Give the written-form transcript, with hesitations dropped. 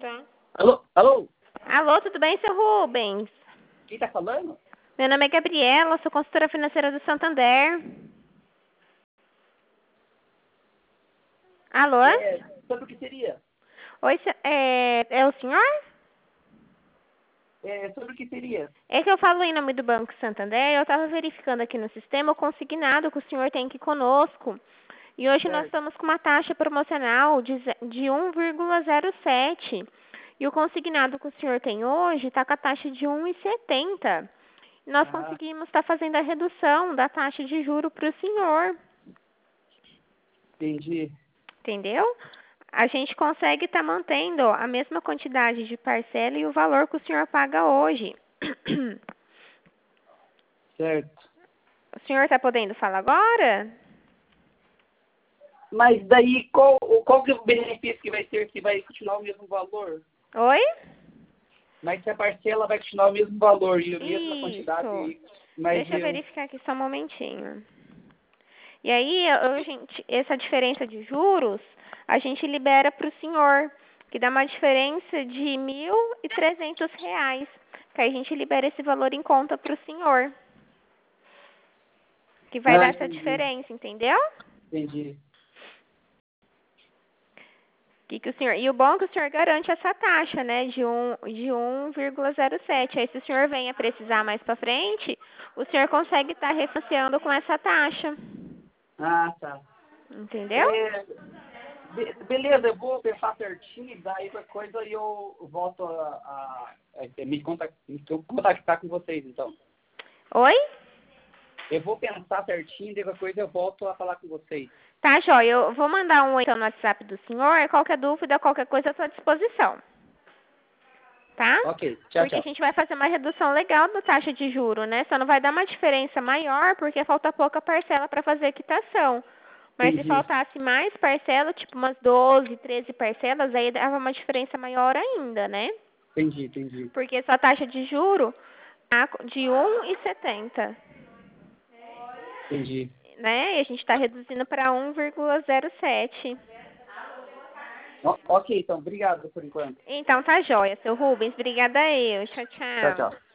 Tá. Alô? Alô? Alô, tudo bem, seu Rubens? Quem tá falando? Meu nome é Gabriela, sou consultora financeira do Santander. Alô? Sobre o que seria? Oi, é o senhor? Sobre o que seria? É que eu falo em nome do Banco Santander, eu estava verificando aqui no sistema o consignado que o senhor tem aqui conosco. E hoje nós Certo. estamos com uma taxa promocional de 1,07. E o consignado que o senhor tem hoje está com a taxa de 1,70. Nós conseguimos estar fazendo a redução da taxa de juro para o senhor. Entendi. Entendeu? A gente consegue estar mantendo a mesma quantidade de parcela e o valor que o senhor paga hoje. Certo. O senhor está podendo falar agora? Mas daí, qual que é o benefício que vai ter se vai continuar o mesmo valor? Oi? Mas se a parcela vai continuar o mesmo valor e a mesma Isso. quantidade, mas Deixa eu verificar aqui só um momentinho. E aí, essa diferença de juros, a gente libera para o senhor, que dá uma diferença de R$ 1.300, que aí a gente libera esse valor em conta para o senhor, que vai dar essa entendi. diferença, entendeu? Entendi. Que o senhor, e o bom é que o senhor garante essa taxa, né, de 1,07. Aí se o senhor venha precisar mais para frente, o senhor consegue estar refinanciando com essa taxa. Ah, tá. Entendeu? Beleza, eu vou pensar certinho, daí qualquer coisa eu volto me contactar com vocês, então. Oi? Eu vou pensar certinho, daí qualquer coisa eu volto a falar com vocês. Tá, joia. Eu vou mandar um então no WhatsApp do senhor. Qualquer dúvida, qualquer coisa, eu estou à disposição. Tá? Ok, tchau, Porque a tchau. gente vai fazer uma redução legal da taxa de juro, né? Só não vai dar uma diferença maior porque falta pouca parcela para fazer a quitação. Mas se Entendi. faltasse mais parcela, tipo umas 12, 13 parcelas, aí dava uma diferença maior ainda, né? Entendi. Porque sua taxa de juro tá de 1,70, Entendi. né? E a gente está reduzindo para 1,07. Ok, então, obrigado por enquanto. Então tá jóia, seu Rubens. Obrigada eu. Tchau, Tchau, tchau. tchau.